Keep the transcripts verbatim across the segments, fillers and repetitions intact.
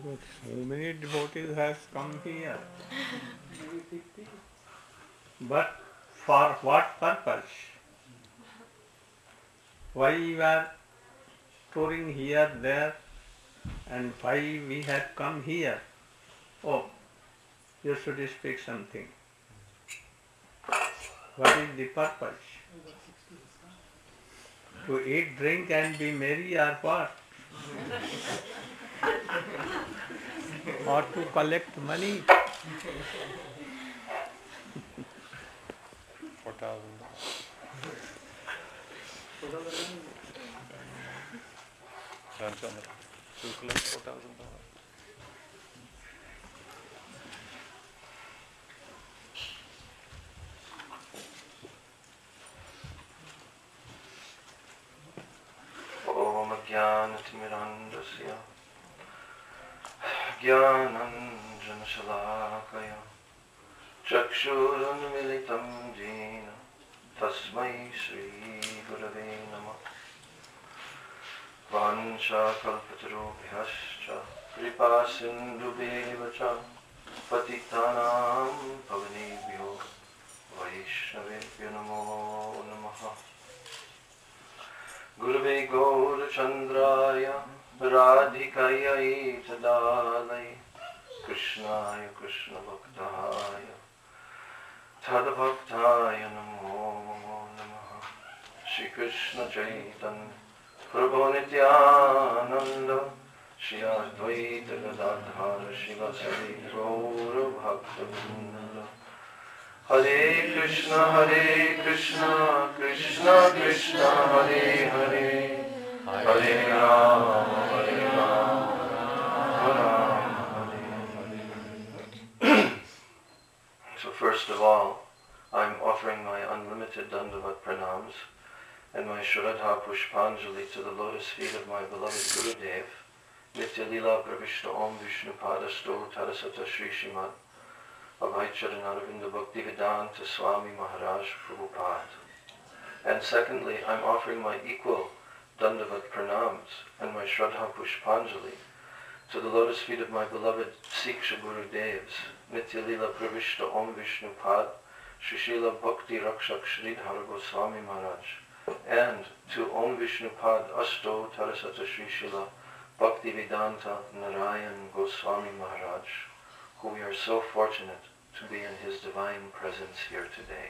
But so many devotees has come here. But for what purpose? Why we are touring here, there, and why we have come here? Oh, you should speak something. What is the purpose? To eat, drink and be merry or what? Or to collect money? Four thousand dollars. To collect four thousand dollars. Om Jnanatimirandasya Jnananjanashalakaya Chakshurunmilitam Jena Tasmai Shri Gurave Namah Vansha Kalpatarubhyascha Kripa Sindhubheva Patitanam Pavanebhyo Vaishnavebhyo Namo Namaha Gurave Gaura Chandraya Radhikaya Tadalai Krishnaya Krishna Bhaktaya Tadabhaktaya Namo Namaha Shri Krishna Chaitanya Prabhu Nityananda Shri Advaita Gadadhara Shivasari Gaura Bhaktavinda Hare Krishna Hare Krishna Krishna Krishna Hare Hare Hare Rama Hare Rama Rama Hare Hare. So first of all, I'm offering my unlimited Dandavat Pranams and my Shraddha Pushpanjali to the lotus feet of my beloved Gurudev, Nitya Lila Pravishta Om Vishnupada Sto Tarasata Shri Shrimad Abhaicharanaravinda Bhaktivedanta Swami Maharaj Prabhupada. And secondly, I'm offering my equal Dandavat Pranams and my Shraddha Pushpanjali to the lotus feet of my beloved Siksha Gurudevs, Nitya Lila Pravishta Om Vishnupad, Srila Bhakti Rakshak Sridhar Goswami Maharaj, and to Om Vishnupad Asto Tarasata Sri Srila Bhaktivedanta Narayan Goswami Maharaj, who we are so fortunate to be in his divine presence here today.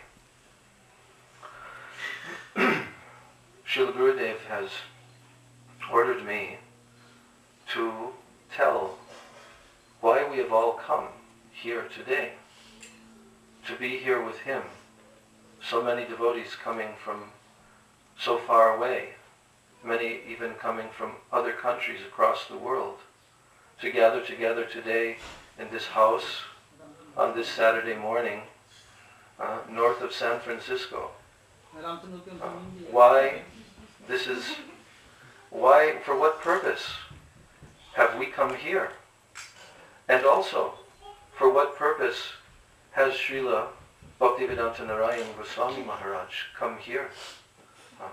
Srila Gurudev has ordered me to tell why we have all come here today, to be here with him. So many devotees coming from so far away, many even coming from other countries across the world, to gather together today in this house on this Saturday morning uh, north of San Francisco. Uh, why this is, why, for what purpose have we come here? And also, for what purpose has Srila Bhaktivedanta Narayan Goswami Maharaj come here? Uh,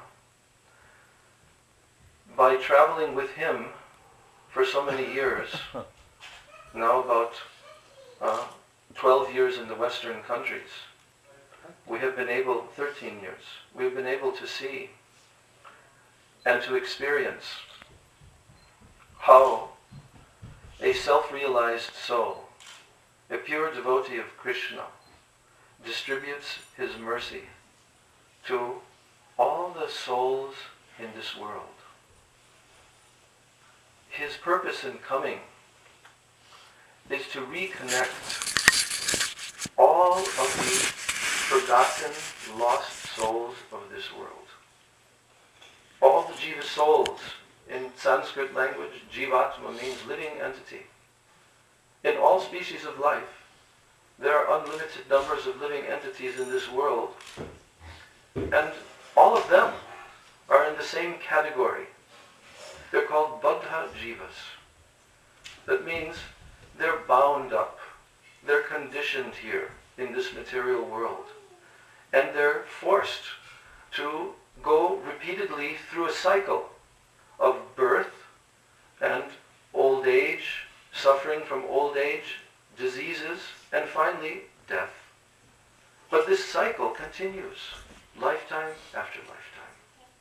by traveling with him for so many years, now about uh, twelve years in the Western countries, we have been able, thirteen years, we have been able to see and to experience how a self-realized soul, a pure devotee of Krishna, distributes his mercy to all the souls in this world. His purpose in coming is to reconnect all of the forgotten, lost souls of this world. All the jiva souls. In Sanskrit language, jivatma means living entity. In all species of life, there are unlimited numbers of living entities in this world. And all of them are in the same category. They're called baddha jivas. That means they're bound up. They're conditioned here in this material world. And they're forced to go repeatedly through a cycle of birth and old age, suffering from old age, diseases, and finally death. But this cycle continues, lifetime after lifetime.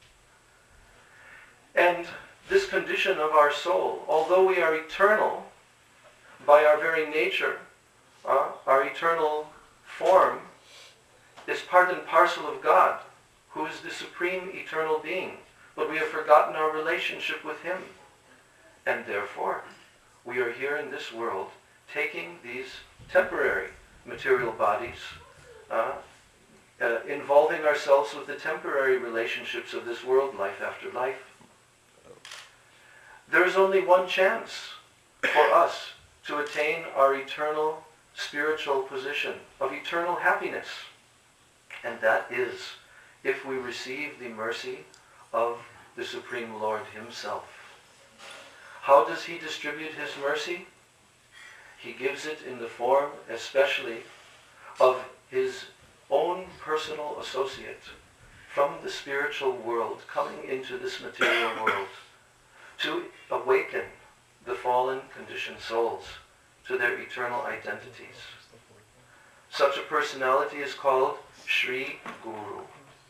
And this condition of our soul, although we are eternal by our very nature, uh, our eternal form is part and parcel of God, who is the supreme eternal being, but we have forgotten our relationship with him. And therefore, we are here in this world taking these temporary material bodies, uh, uh, involving ourselves with the temporary relationships of this world, life after life. There is only one chance for us to attain our eternal spiritual position of eternal happiness, and that is if we receive the mercy of the Supreme Lord himself. How does he distribute his mercy? He gives it in the form especially of his own personal associate from the spiritual world coming into this material world to awaken the fallen conditioned souls to their eternal identities. Such a personality is called Sri Guru.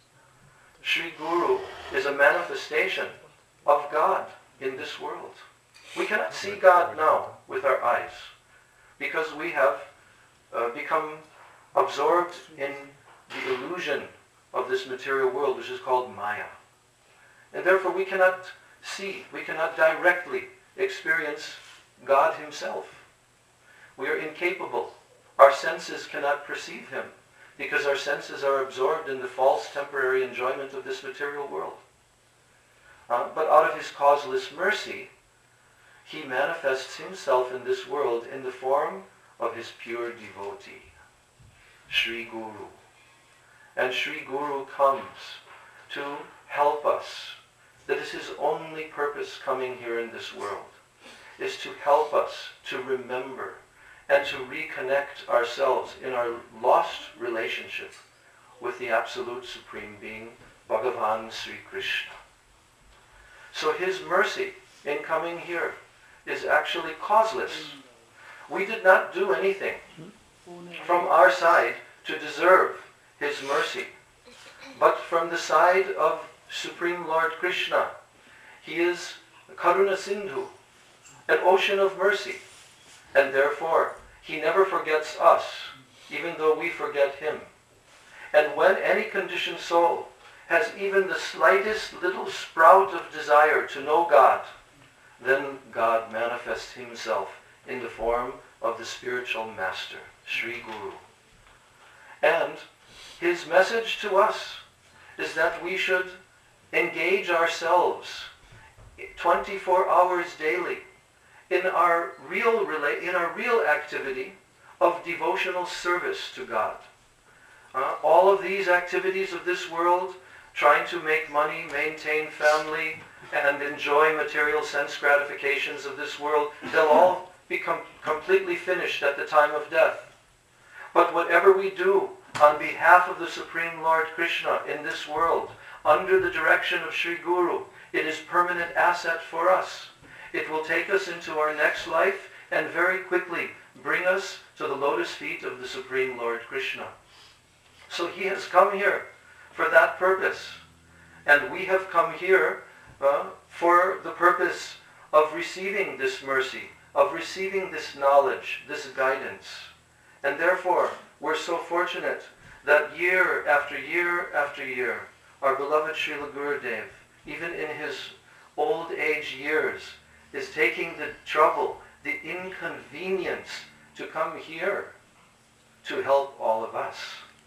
Sri Guru is a manifestation of God in this world. We cannot see God now with our eyes because we have uh, become absorbed in the illusion of this material world, which is called Maya. And therefore we cannot see, we cannot directly experience God himself. We are incapable. Our senses cannot perceive him because our senses are absorbed in the false temporary enjoyment of this material world. Uh, but out of his causeless mercy, he manifests himself in this world in the form of his pure devotee, Sri Guru. And Sri Guru comes to help us. That is his only purpose coming here in this world, is to help us to remember and to reconnect ourselves in our lost relationship with the Absolute Supreme Being, Bhagavan Sri Krishna. So his mercy in coming here is actually causeless. We did not do anything from our side to deserve his mercy, but from the side of Supreme Lord Krishna, he is Karuna Sindhu, an ocean of mercy, and therefore he never forgets us, even though we forget him. And when any conditioned soul has even the slightest little sprout of desire to know God, then God manifests himself in the form of the spiritual master, Sri Guru. And his message to us is that we should engage ourselves twenty-four hours daily in our real rela- in our real activity of devotional service to God. Uh, all of these activities of this world, trying to make money, maintain family, and enjoy material sense gratifications of this world, they'll all become completely finished at the time of death. But whatever we do on behalf of the Supreme Lord Krishna in this world, under the direction of Sri Guru, it is permanent asset for us. It will take us into our next life and very quickly bring us to the lotus feet of the Supreme Lord Krishna. So he has come here for that purpose. And we have come here uh, for the purpose of receiving this mercy, of receiving this knowledge, this guidance. And therefore, we're so fortunate that year after year after year, our beloved Srila Gurudev, even in his old age years, is taking the trouble, the inconvenience to come here to help all of us.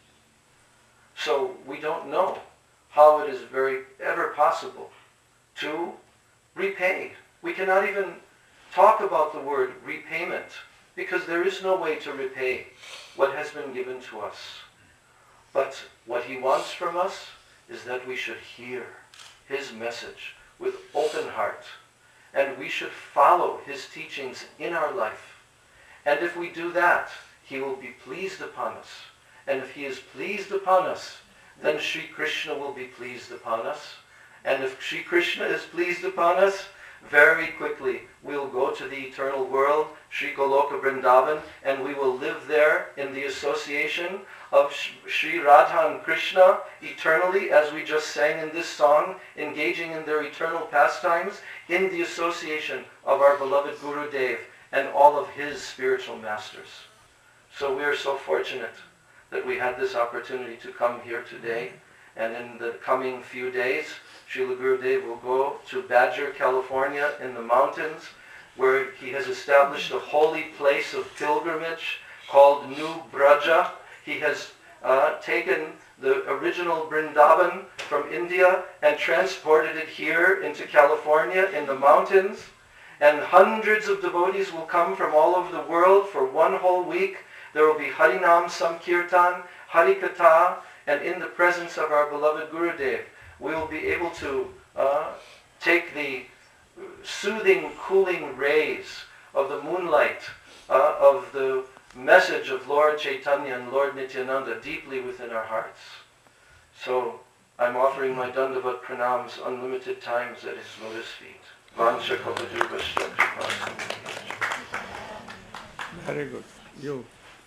So we don't know how it is very ever possible to repay. We cannot even talk about the word repayment because there is no way to repay what has been given to us. But what he wants from us is that we should hear his message with open heart, and we should follow his teachings in our life. And if we do that, he will be pleased upon us. And if he is pleased upon us, then Sri Krishna will be pleased upon us. And if Sri Krishna is pleased upon us, very quickly we'll go to the eternal world, Sri Goloka Vrindavan, and we will live there in the association of Sri Radha and Krishna eternally, as we just sang in this song, engaging in their eternal pastimes in the association of our beloved Guru Dev and all of his spiritual masters. So we are so fortunate that we had this opportunity to come here today, and in the coming few days, Srila Gurudev will go to Badger, California, in the mountains, where he has established a holy place of pilgrimage called New Braja. He has uh, taken the original Vrindavan from India and transported it here into California in the mountains. And hundreds of devotees will come from all over the world for one whole week. There will be Harinam Sankirtan, Harikatha, and in the presence of our beloved Gurudev, we will be able to uh, take the soothing, cooling rays of the moonlight, uh, of the message of Lord Chaitanya and Lord Nityananda deeply within our hearts. So I'm offering my Dandavat Pranams unlimited times at his lotus feet. Vansha Kalpatarubhascha Kripa. Very good. You.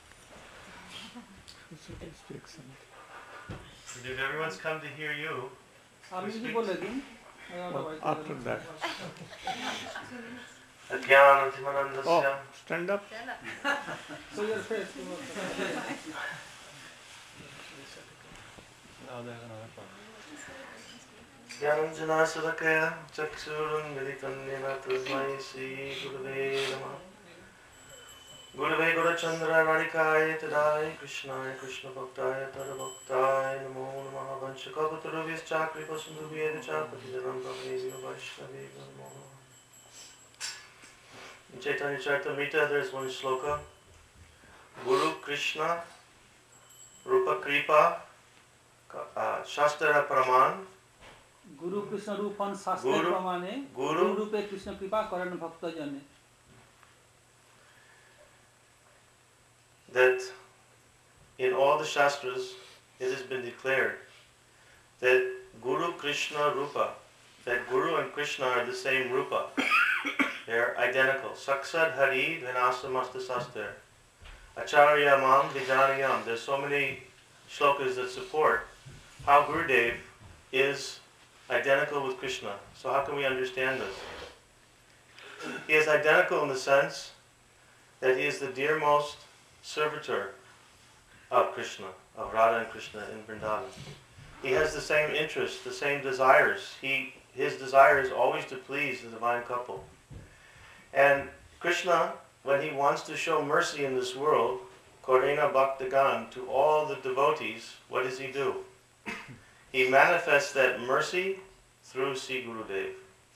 If everyone's come to hear you, Oh, after that. Oh, stand up. So your face. Gyananjana Sadakaya Chaksurun Viditanyana Tasmai Sri Gurave Namah Gurave Gurachandra Radhikaya Tadai Krishnaya Krishna Bhaktaya Tadabhaktaya Namo Namaha Vanshakapatarubhyas Chakri Pasundubhyeda Chapati Janam Brahmevya Vaishnavi Namo. In Chaitanya Charitamrita there is one shloka. Guru Krishna Rupa Kripa uh, Shastra Praman Guru Krishna Rupan Shastra Pramane Guru Rupe Krishna Kripa Karan Bhakta Jane. That in all the Shastras it has been declared that Guru Krishna Rupa, that Guru and Krishna are the same Rupa. They are identical. Saksad Hari Vinasa Sastra. Acharya Mam Vijanayam. There's so many shlokas that support how Gurudev is identical with Krishna. So how can we understand this? He is identical in the sense that he is the dearmost servitor of Krishna, of Radha and Krishna in Vrindavan. He has the same interests, the same desires. He, his desire is always to please the divine couple. And Krishna, when he wants to show mercy in this world, Korena Bhaktagan, to all the devotees, what does he do? He manifests that mercy through Sri Gurudev.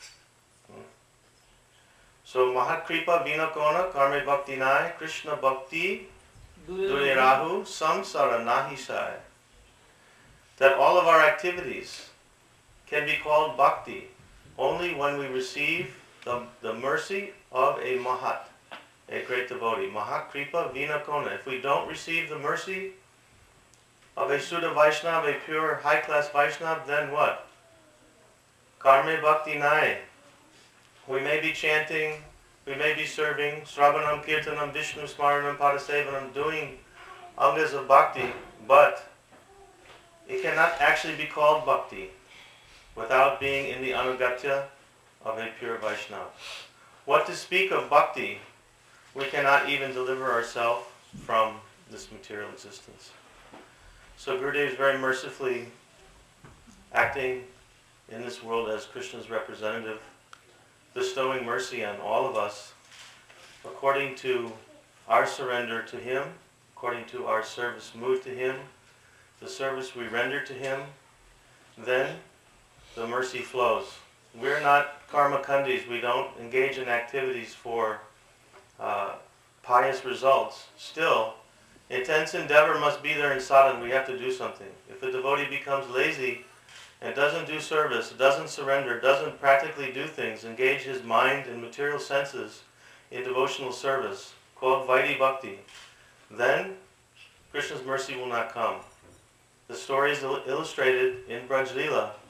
So Mahakripa Vinakona Karme Bhakti Nai Krishna Bhakti Dure Rahu Samsara Nahisai. That all of our activities can be called bhakti only when we receive the, the mercy of a Mahat, a great devotee. Mahakripa Vinakona. If we don't receive the mercy of a Sudha Vaishnava, a pure high-class Vaishnava, then what? Karme Bhakti Nai. We may be chanting, we may be serving, Sravanam, Kirtanam, Vishnu, Smaranam, Padasevanam, doing angas of bhakti, but it cannot actually be called bhakti without being in the anugatya of a pure Vaishnava. What to speak of bhakti? We cannot even deliver ourselves from this material existence. So Gurudev is very mercifully acting in this world as Krishna's representative, bestowing mercy on all of us according to our surrender to him, according to our service mood to him, the service we render to him, then the mercy flows. We're not karma kandis. We don't engage in activities for uh, pious results. Still, intense endeavor must be there in sadhana. We have to do something. If a devotee becomes lazy and doesn't do service, doesn't surrender, doesn't practically do things, engage his mind and material senses in devotional service, called Vaidhi Bhakti, then Krishna's mercy will not come. The story is il- illustrated in Braj Leela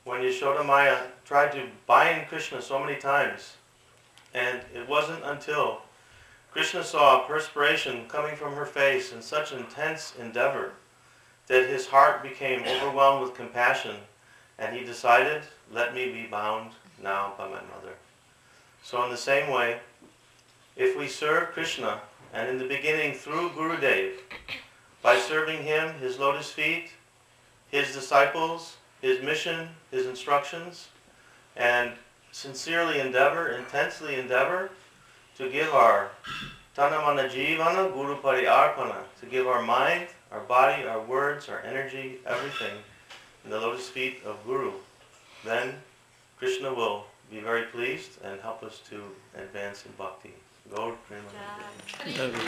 when Yashoda Maya tried to bind Krishna so many times, and it wasn't until Krishna saw perspiration coming from her face in such intense endeavor that his heart became overwhelmed with compassion, and he decided, let me be bound now by my mother. So in the same way, if we serve Krishna, and in the beginning through Gurudev, by serving him, his lotus feet, his disciples, his mission, his instructions, and sincerely endeavor, intensely endeavor to give our tanamana jivana guru pariarpana, to give our mind, our body, our words, our energy, everything in the lotus feet of Guru, then Krishna will be very pleased and help us to advance in bhakti. Gaur Premanande.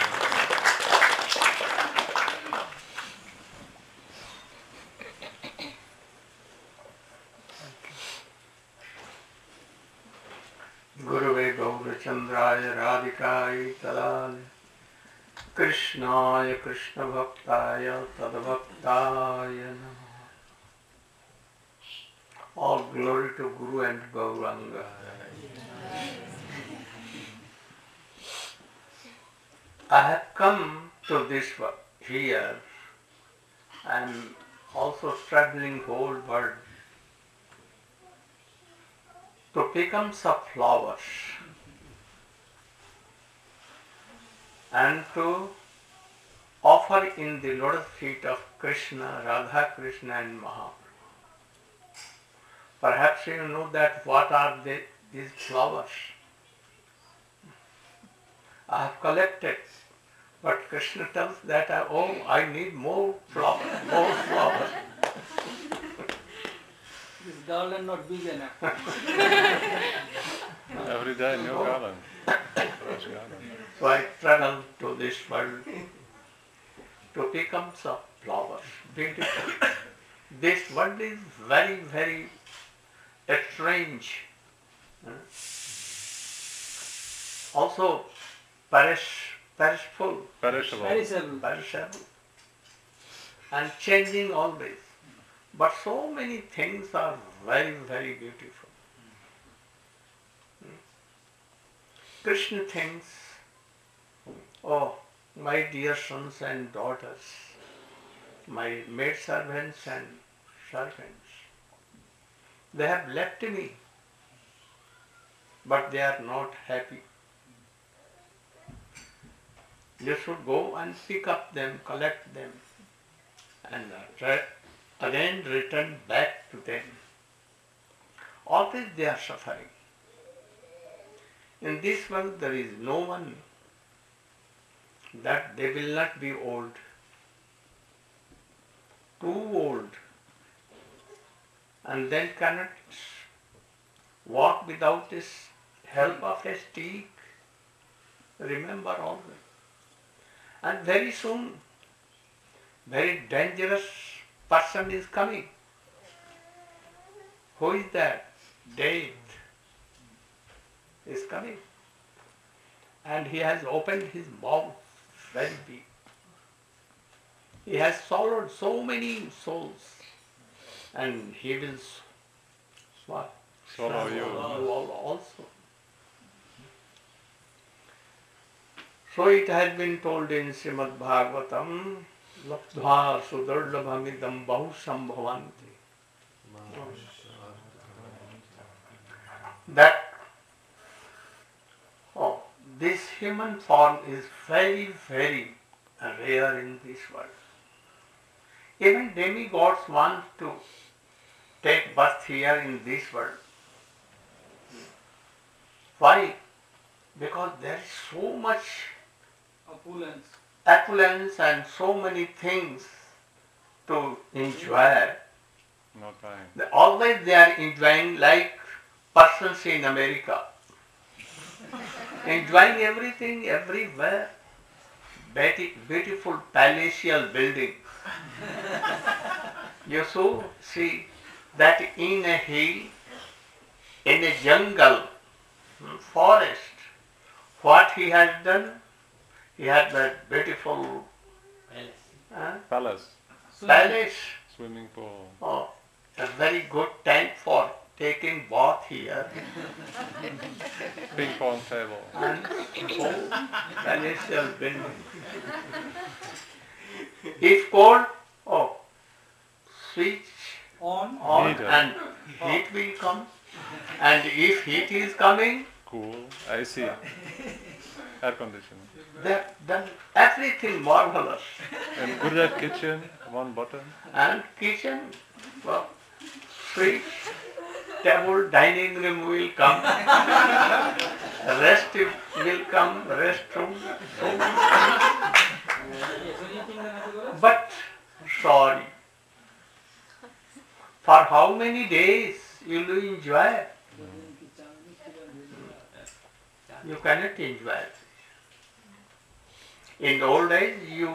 Gurave Gaurachandraya Radhikai Tadale Krishnaya Krishna Bhaktaya Tadbhaktaya Namaha. All glory to Guru and Gauranga. I have come to this here. I am also traveling whole world to pick up some flowers and to offer in the lotus feet of Krishna, Radha Krishna and Mahaprabhu. Perhaps you know that what are they, these flowers. I have collected, but Krishna tells that I, oh, I need more flowers, more flowers. This garland not big enough. Every day, new garland. Fresh garland. So I travel to this world to pick up some flowers. Beautiful. This world is very, very strange. Also perish, perishable. Perishable. Perishable. Perishable. And changing always. But so many things are very, very beautiful. Krishna thinks, oh, my dear sons and daughters, my maidservants and servants, they have left me, but they are not happy. You should go and pick up them, collect them, and uh, again return back to them. Always they are suffering. In this world there is no one that they will not be old, too old, and then cannot walk without this help of a stick. Remember always. And very soon, very dangerous person is coming. Who is that? Death is coming. And he has opened his mouth very big. He has swallowed so many souls. And he will swallow, Swallow you. you also. So it has been told in Srimad Bhagavatam, Labdha sudardabhamidam bahu sambhavanti. That oh, this human form is very, very rare in this world. Even demigods want to take birth here in this world. Why? Because there is so much Opulence. opulence and so many things to enjoy. No time. They- Always they are enjoying like persons in America. Enjoying everything everywhere. Beauti- Beautiful palatial building. You so see that in a hill, in a jungle, forest, what he has done? He had that beautiful uh, Palace. palace. Swimming pool. Oh, a very good time for taking bath here. Ping pong table. And whole palatial building. If cold, oh, switch On. on Heater. and heat will come. And if heat is coming, Cool. A C. Air conditioning. they've done everything marvelous. And Gujarat kitchen, one button. And kitchen, well, fridge, table, dining room will come. Rest will come, restroom. But sorry, for how many days will you enjoy? You cannot enjoy it. In old age, you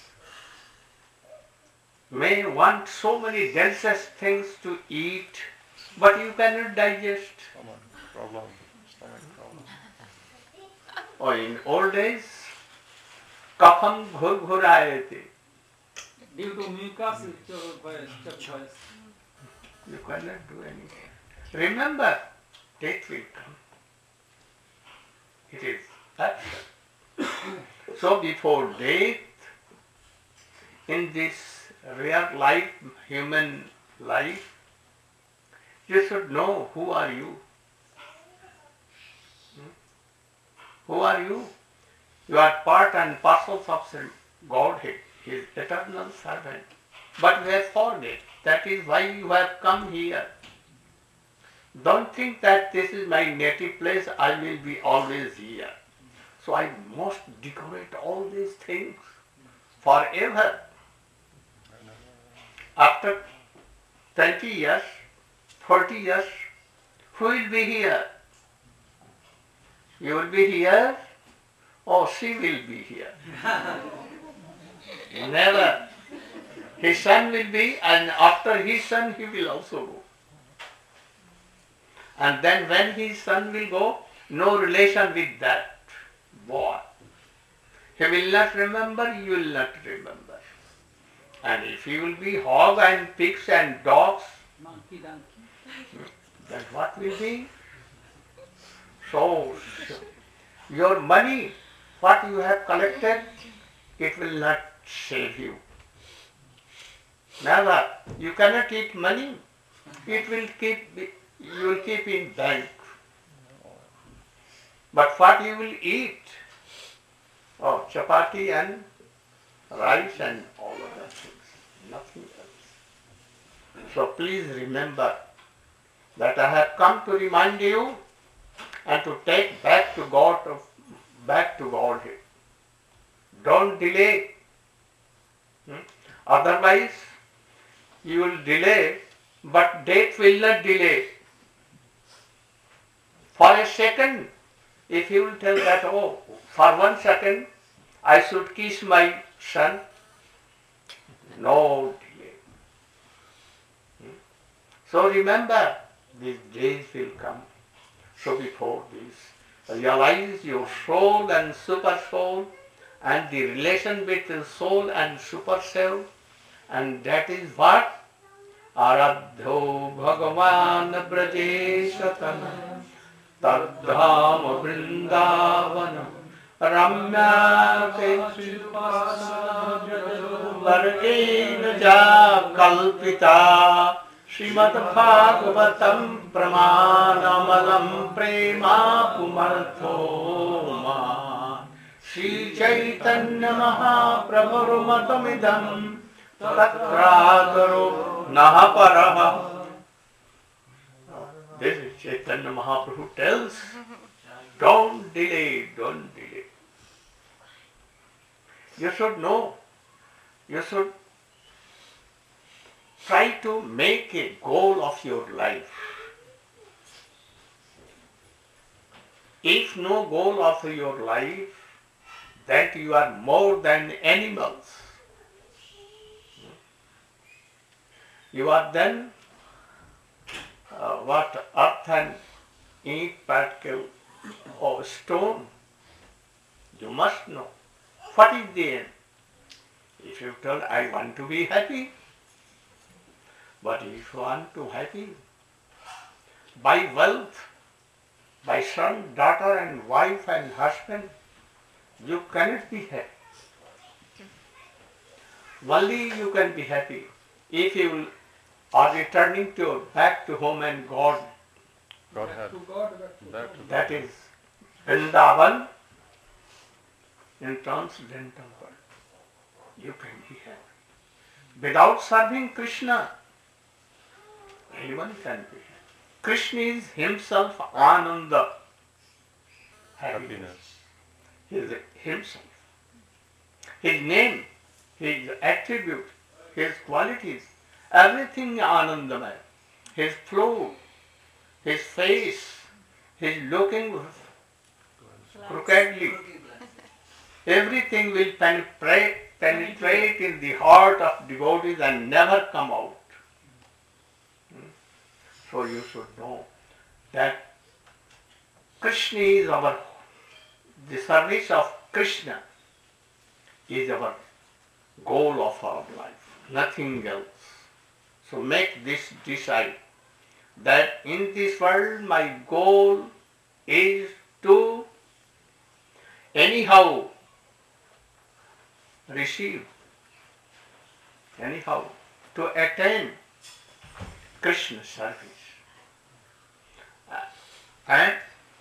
may want so many delicious things to eat, but you cannot digest. Come on. Problem. Stomach problem. Or in old days, कफन घुर घुर आए थे. Due to mucus, it was. You cannot do anything. Remember, death will come. It is absent. So before death, in this real life, human life, you should know who are you. Hmm? Who are you? You are part and parcel of Godhead, His eternal servant. But we have forget. That is why you have come here. Don't think that this is my native place, I will be always here. So I must decorate all these things forever. After twenty years, forty years, who will be here? You will be here, or she will be here. Never. His son will be, and after his son he will also go. And then when his son will go, no relation with that boy. He will not remember, you will not remember. And if he will be hog and pigs and dogs, Monkey, donkey. then what will be? So, your money, what you have collected, it will not save you. Never. You cannot eat money. It will keep, you will keep in bank. But what you will eat? Oh, chapati and rice and all other things. Nothing else. So please remember that I have come to remind you and to take back to God, back to Godhead. Don't delay. Hmm? Otherwise, you will delay, but death will not delay. For a second, if you will tell that, oh, for one second, I should kiss my son, no delay. Hmm? So remember, these days will come. So before this, realize your soul and super soul and the relation between soul and super self, and that is what? Aradho Bhagavan Brajeshatana Tadham Vrindavanam Ramya Vargena Ja Kalpita Srimad Bhagavatam Pramanamalam Prema Pumarthoma Sri Chaitanya Mahaprabhu Matamidam Tatragaro Nahaparaha. This is Chaitanya Mahaprabhu tells, don't delay, don't delay. You should know, you should try to make a goal of your life. If no goal of your life, that you are more than animals. You are then uh, what earth and ink particle or stone. You must know what is the end. If you tell I want to be happy, But if you want to happy, by wealth, by son, daughter and wife and husband, you cannot be happy. Only you can be happy if you are returning to back to home and God. God had To God, back to that. God. That is Vrindavan in transcendental world. You can be happy. Without serving Krishna, anyone can be happy. Krishna is himself Ananda, happiness. He is himself. His name, his attribute, his qualities, everything Anandamaya. His flow, his face, his looking crookedly. Everything will penetrate, penetrate in the heart of devotees and never come out. Hmm? So you should know that Krishna is our, the service of Krishna is our goal of our life, nothing else. So make this decide that in this world my goal is to anyhow receive, anyhow to attain Krishna service. Uh, And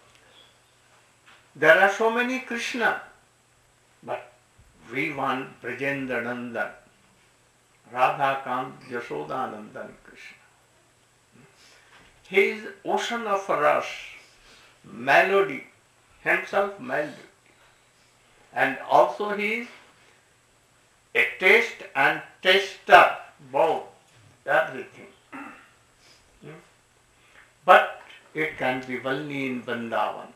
there are so many Krishna, but we want Brajendranandan, Radhakant, Yashodanandan Krishna. He is ocean of ras, melody, himself melody. And also he is a taste and taster, both, everything. Hmm? But it can be only in Vrindavan.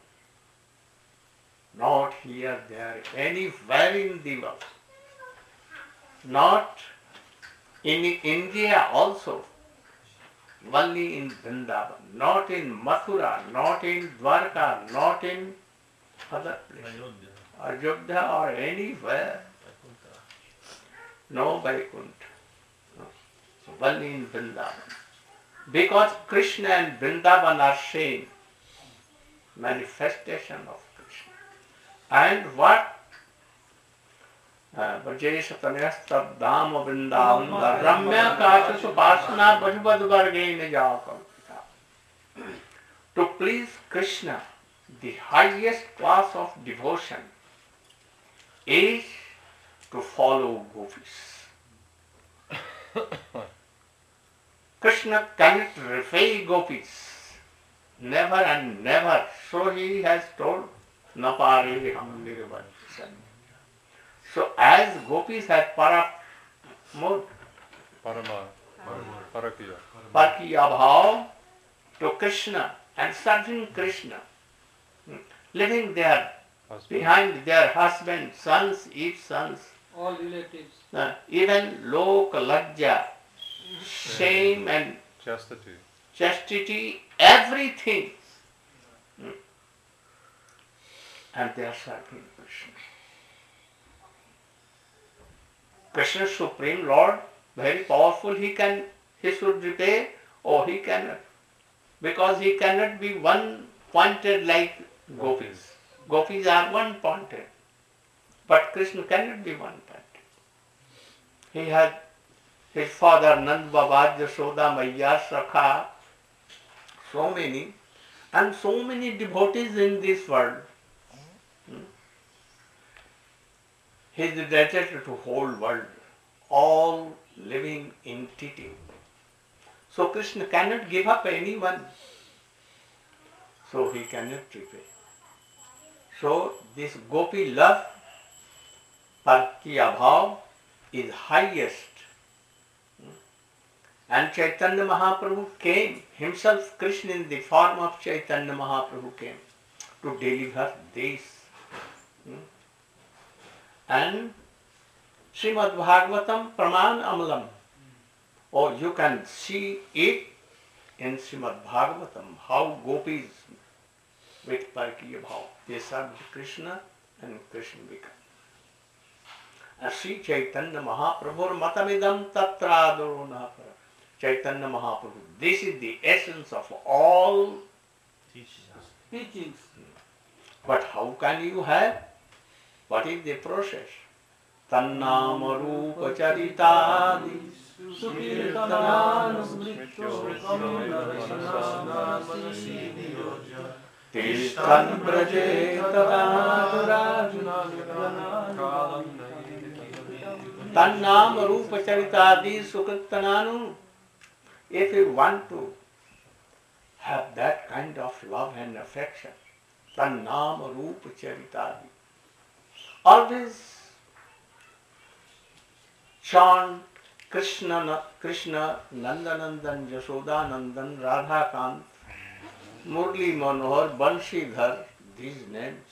Not here, there, anywhere in the world. Not in India also. Only in Vrindavan. Not in Mathura, not in Dwarka, not in other places. Ayodhya or anywhere. No Vaikuntha. No. Only in Vrindavan. Because Krishna and Vrindavan are same manifestation of Krishna. And what? Brajesh Tanayastab Dham Vrindavan Ramya Kasha Supasana Bhajvad Vargain Jaakam. To please Krishna, the highest class of devotion is to follow gopis. Krishna cannot repay gopis. Never and never. So he has told, Napare ham nirvacha. So as gopis have para mood, Parama, Parakiya. Parkiya bhav to Krishna and serving Krishna, living there Husband. behind their husbands, sons, each sons, All relatives. uh, even lok, lajja, shame and Chastity. chastity, everything. Hmm. And they are serving Krishna. Krishna Supreme Lord, very powerful, he can, he should repay, or he cannot. Because he cannot be one pointed like gopis. Gopis are one pointed. But Krishna cannot be one pointed. He had his father Nand Baba, Yashoda, Maya, Sakha, so many, and so many devotees in this world. Hmm? He is dedicated to whole world, all living entity. So Krishna cannot give up anyone. So he cannot repay. So this gopi love, Parkiya bhav, is highest. And Chaitanya Mahaprabhu came, himself Krishna in the form of Chaitanya Mahaprabhu came to deliver this. And Srimad Bhagavatam Praman Amalam. Oh, you can see it in Srimad Bhagavatam, how gopis with Parkiya bhav, they served Krishna and Krishna became. And Sri Chaitanya Mahaprabhu matamidam tatra adoro nahapara. Chaitanya Mahaprabhu. This is the essence of all teachings. But how can you have? What is the process? Tannama rupa charitadi Tishtan braje Tannama rupa charitadi sukrittananu. If you want to have that kind of love and affection, Tannama rupa charitadi. Always chant Krishna, Krishna, Nandanandan, Yashodanandan, Radhakant, Murli Manohar, Banshidhar, these names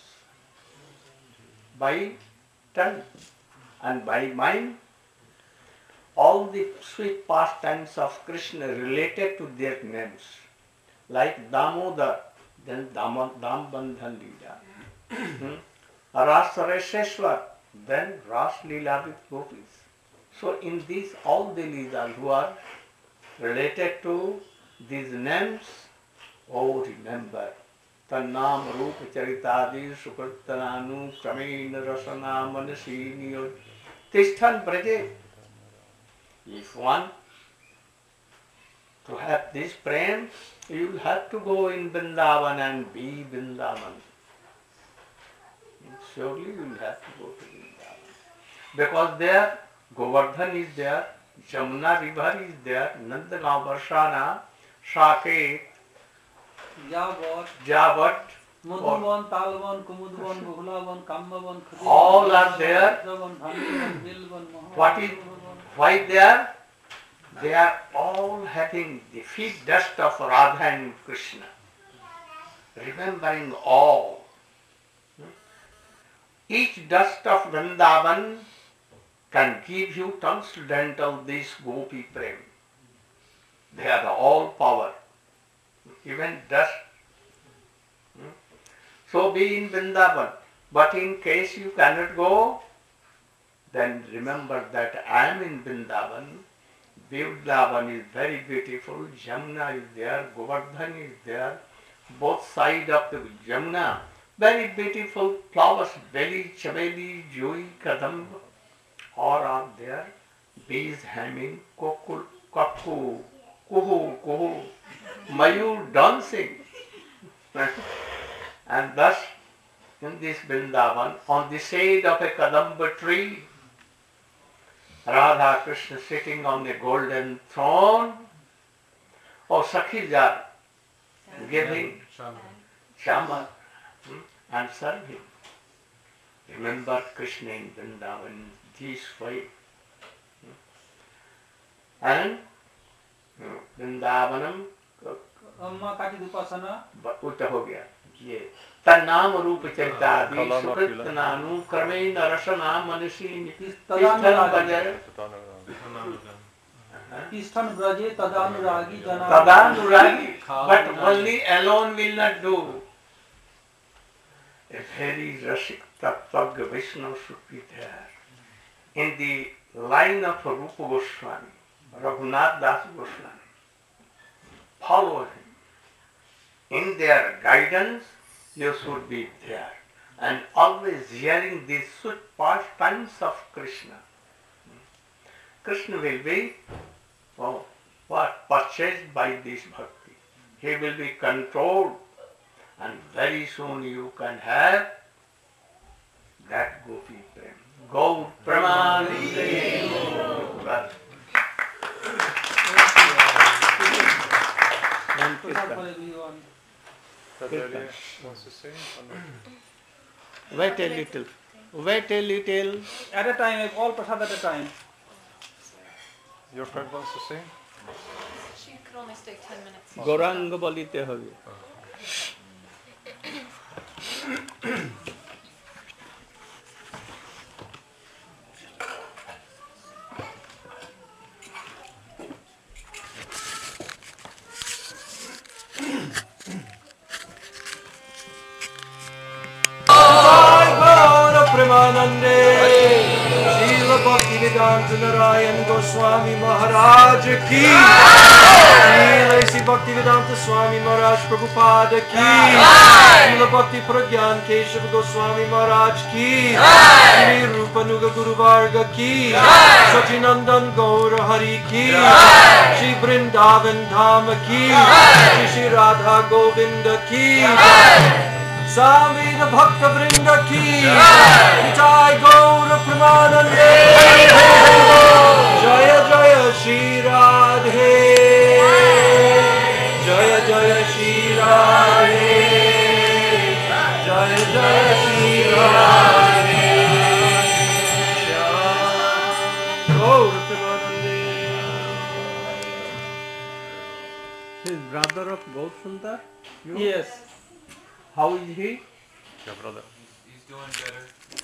by tongue and by mind. All the sweet pastimes of Krishna related to their names, like Damodar, then Dambandhan Leela, Rasareshwar, then Ras Leela with gopis. So in these all the Leelas who are related to these names, oh remember, Tannam Rupa Charitadi Sukrittananu Kramena Rasana Manasiniyo Tishthan Braje. If one to have this prem, you will have to go in Vrindavan and be Vrindavan. Surely you will have to go to Vrindavan. Because there Govardhan is there, Jamuna river is there, Nandagaon, Varshana, Saket, Javat, Javat, Madhuvan, Talvan, Kumudvan, Bahulavan, Kambavan, all are there. What is, why they are? They are all having the feet dust of Radha and Krishna, remembering all. Each dust of Vrindavan can give you transcendental this gopi prem. They are the all power, even dust. So be in Vrindavan. But in case you cannot go, then remember that I am in Vrindavan. Vrindavan is very beautiful. Jamuna is there. Govardhan is there. Both sides of the Jamuna, very beautiful flowers. Beli, Chabeli, Joy, Kadamba, all are there. Bees humming, kokul, kakku, kuhu, kuhu, mayur dancing. And thus, in this Vrindavan, on the shade of a Kadamba tree, Radha Krishna sitting on the golden throne, or Sakhija giving Shama and serving. Remember Krishna in Vrindavan this way. And Vrindavanam Amma Kati Dupasana, उत्तर हो गया ये तन्नाम रूप चरितादि सुकृतनानु क्रमेण रसना मनसी Tishthan Braje Tadanuragi Jana. Tadanuragi, but only alone will not do. A very Rasik Tattvaga Vishnu should be there. In the line of Rupa Goswami, Raghunath Das Goswami, follow him. In their guidance, you should be there. And always hearing these sweet pastimes of Krishna. Krishna will be, oh, what, purchased by this bhakti. He will be controlled. And very soon you can have that gopi prem. Gaur Pramanande. Wants to say? Wait a little. Wait a little. At a time, all prasad at a time. Your friend wants to sing? She could only stay ten minutes. Gauranga bolite hobe. Premanande, Shiva Bhakti Vedanta Narayan Goswami Maharaj Ki Srila Sri Bhakti Vedanta Swami Maharaj Prabhupada Ki Srila Bhakti Pragyan Keshav Goswami Maharaj Ki Sri Rupa Nuga Guru Varga Ki Sachinandan Gaura Hari Ki Shri Vrindavan Dham Ki Shri Shri Radha Govinda Ki Samveda Bhakta Vrinda Ki Nitai Gaura Pramanande Jaya Jaya Shri Radhe Jaya Jaya Shri Radhe Jaya Jaya Shri Radhe Gaura Pramanande. He is brother of Gausundar? You? Yes. How is he? Your brother. He's doing better.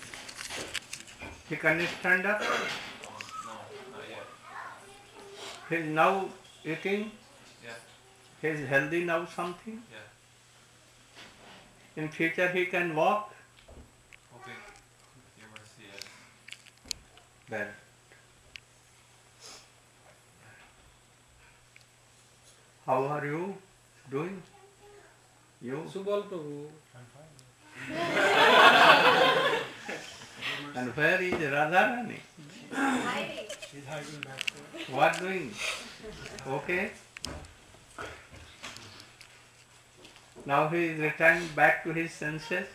He can stand up? No, not yet. He is now eating? Yeah, He is healthy now something? yeah. In future he can walk? Hoping your mercy, yes. Well. How are you doing? You? Subal Prabhu. And where is Radharani? What doing? Okay. Now he is returning back to his senses.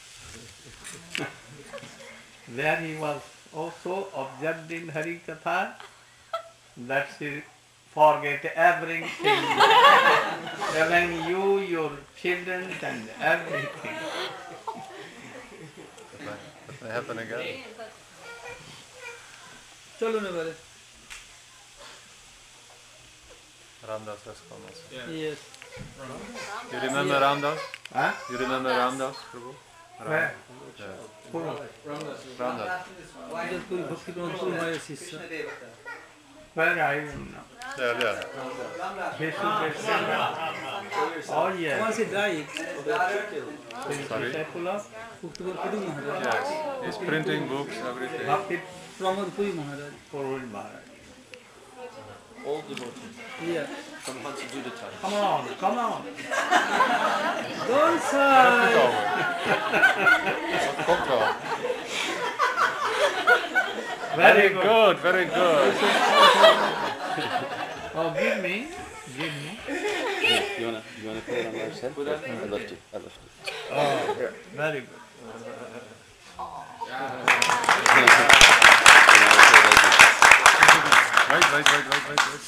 There he was also absorbed in Hari Katha that he forget everything, even you, your children and everything. That may happen again. चलो न बरे. Ramdas has come also. Yes. You remember Ramdas? Huh? You remember Ramdas, Prabhu? Where? Yeah. Who? Ramdas. Just पूरी भक्ति प्रमाण पूरी हमारे शिष्य. Where are you now? There, there. Oh yes. Once he died, His Sorry? disciple of Bhakti Puri Maharaj. Yes. He's printing books, everything. Bhakti Pramod Puri Maharaj. Purul Maharaj. Old devotee Yeah. from Hansaduda time. Come on, come on. Don't sigh. Cocktail. Very Very good. good, very good. Oh, give me, give me. You wanna you wanna put it on our head? I left you. I left you. Oh, very good. Wait, wait, wait, wait, wait, wait.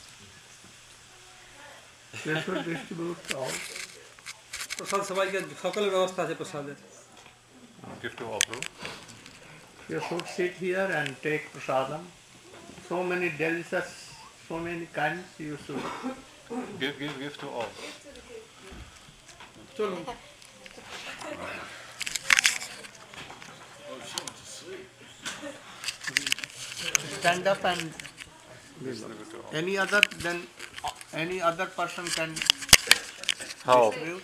They should distribute all. प्रसाद सबाई के सकल व्यवस्था है प्रसाद. Give to all, Prabhu. You should sit here and take prasadam. So many delicious, so many kinds you should. Give, give, give to all. चलो. Stand up and Distribute to all. any other then any other person can Help. distribute.